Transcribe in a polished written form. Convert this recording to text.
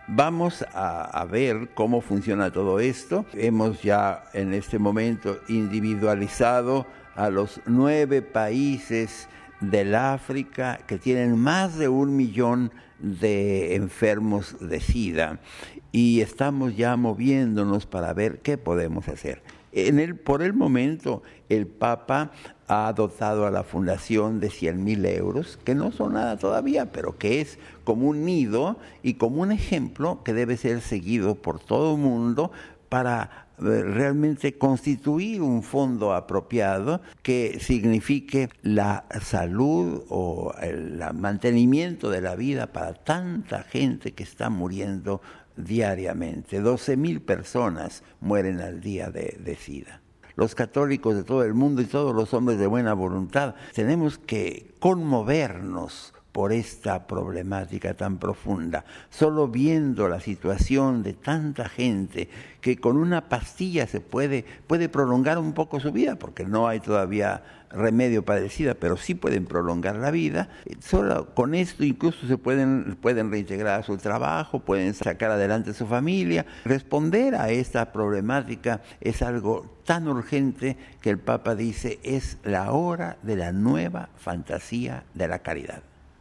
Vamos a ver cómo funciona todo esto. Hemos ya en este momento individualizado a los 9 países del África que tienen más de 1 millón de enfermos de SIDA y estamos ya moviéndonos para ver qué podemos hacer. Por el momento, el Papa ha dotado a la fundación de 100.000 euros, que no son nada todavía, pero que es como un nido y como un ejemplo que debe ser seguido por todo el mundo para realmente constituir un fondo apropiado que signifique la salud o el mantenimiento de la vida para tanta gente que está muriendo diariamente. 12.000 personas mueren al día de SIDA. Los católicos de todo el mundo y todos los hombres de buena voluntad tenemos que conmovernos por esta problemática tan profunda. Solo viendo la situación de tanta gente que con una pastilla se puede prolongar un poco su vida, porque no hay todavía remedio para el SIDA, pero sí pueden prolongar la vida. Solo con esto incluso se pueden reintegrar a su trabajo, pueden sacar adelante a su familia. Responder a esta problemática es algo tan urgente que el Papa dice es la hora de la nueva fantasía de la caridad.